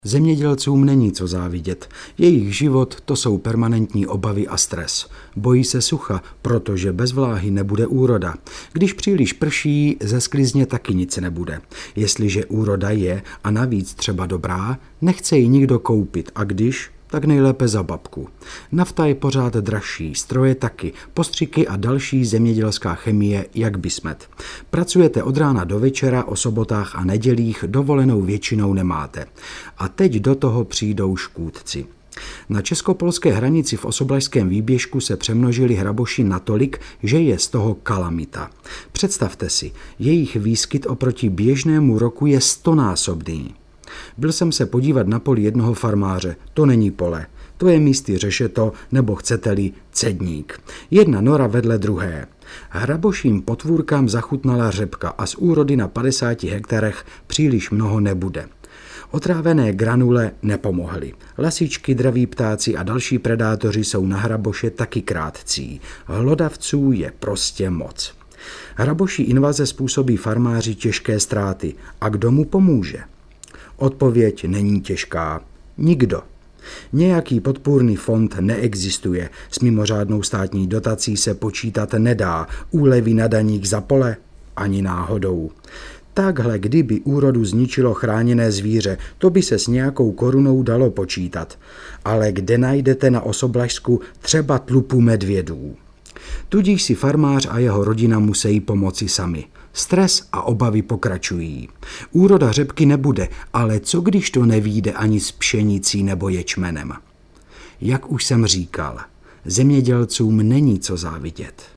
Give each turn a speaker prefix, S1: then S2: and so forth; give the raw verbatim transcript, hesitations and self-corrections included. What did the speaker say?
S1: Zemědělcům není co závidět. Jejich život to jsou permanentní obavy a stres. Bojí se sucha, protože bez vláhy nebude úroda. Když příliš prší, ze sklizně taky nic nebude. Jestliže úroda je a navíc třeba dobrá, nechce ji nikdo koupit, a když, tak nejlépe za babku. Nafta je pořád dražší, stroje taky, postřiky a další zemědělská chemie jak bismet. Pracujete od rána do večera, o sobotách a nedělích dovolenou většinou nemáte. A teď do toho přijdou škůdci. Na česko-polské hranici v Osoblažském výběžku se přemnožili hraboši natolik, že je z toho kalamita. Představte si, jejich výskyt oproti běžnému roku je stonásobný. Byl jsem se podívat na poli jednoho farmáře. To není pole, to je místy řešeto, nebo chcete-li cedník. Jedna nora vedle druhé. Hraboším potvůrkám zachutnala řepka a z úrody na padesáti hektarech příliš mnoho nebude. Otrávené granule nepomohly. Lasičky, draví ptáci a další predátoři jsou na hraboše taky krátcí. Hlodavců je prostě moc. Hraboší invaze způsobí farmáři těžké ztráty. A kdo mu pomůže? Odpověď není těžká. Nikdo. Nějaký podpůrný fond neexistuje, s mimořádnou státní dotací se počítat nedá, úlevy na daních za pole ani náhodou. Takhle kdyby úrodu zničilo chráněné zvíře, to by se s nějakou korunou dalo počítat. Ale kde najdete na Osoblažsku třeba tlupu medvědů? Tudíž si farmář a jeho rodina musí pomoci sami. Stres a obavy pokračují. Úroda řepky nebude, ale co když to nevyjde ani s pšenicí nebo ječmenem? Jak už jsem říkal, zemědělcům není co závidět.